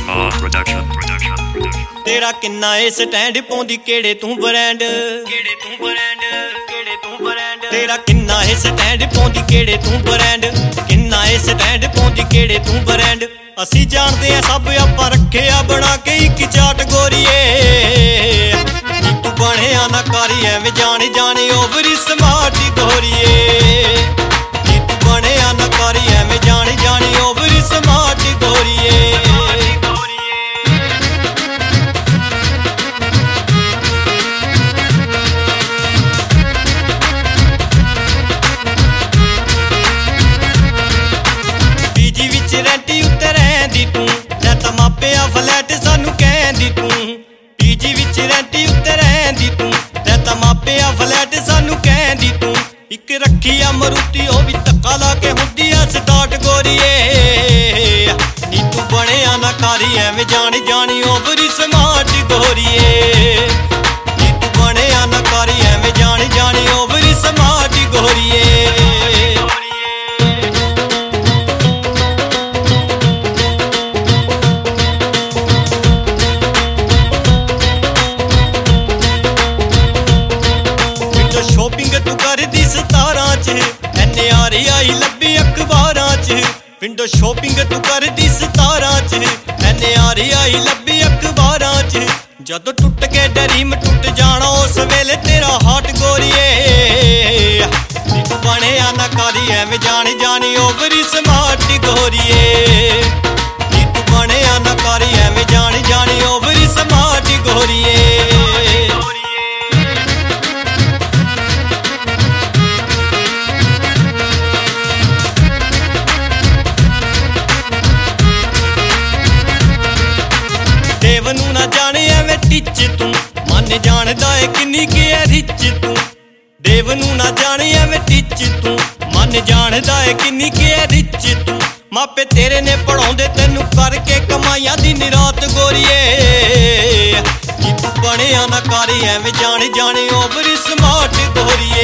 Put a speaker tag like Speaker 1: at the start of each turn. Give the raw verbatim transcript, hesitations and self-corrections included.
Speaker 1: Smart production, production, production.
Speaker 2: तेरा किन्ना ए stand पौंदी केड़े तू ब्रांड केड़े तू ब्रांड केड़े तू ब्रांड तेरा किन्ना ए स्टैंड पौंदी केड़े तू ब्रांड किन्ना ए स्टैंड पौंदी केड़े तू ब्रांड असी जानदे आ सब आपां रखे आ बना के इक चाट गोरीए तू बने आ ना कारी एवें जाने जाने ओवरी स्मार्ट गोरीए तू बने आ ना कारी एवें जाने जाने ओवरी स्मार्ट गोरीए रैंटी उत्ते रैंदी तू लै तां मापिया फ्लैट सानू कहंदी तू पीजी विच रैंटी उत्ते रैंदी तू लै तां मापिया फ्लैट सानू कहंदी तू इक रखी आ मरूती ओ भी धक्का ला के हुंदी आ स्टार्ट गोरीए नी तू बने आ ना कारी एवें जानी जानी ओवरी स्मार्ट गोरीए नी तू बने आ ना कारी एवें जानी जानी ओवरी स्मार्ट गोरीए शॉपिंग तू करदी सतारां च एन आर आई लब्भी अखबारां च विंडो शॉपिंग तू करदी सतारां च एन आर आई लब्भी अखबारां च जदों टुट के ड्रीम टुट जाना उस वेले तेरा हार्ट गोरीए नी तू बने आ ना कारी एवें जानी जानी ओवरी स्मार्ट गोरीए नी तू बने आ ना कारी एवें जानी जानी ओवरी स्मार्ट गोरीए देवनू ना जाने एवें टिच तू मन जानदा है किन्नी के है रिच तू देवनू ना जाने एवें टिच तू मन जानदा है किन्नी के है रिच तू मापे तेरे ने पढ़ाउंदे तैनू करके कमाइयां दिन रात गोरीए नी तू बने आ ना कारी एवें जाने जाने ओवरी स्मार्ट गोरीए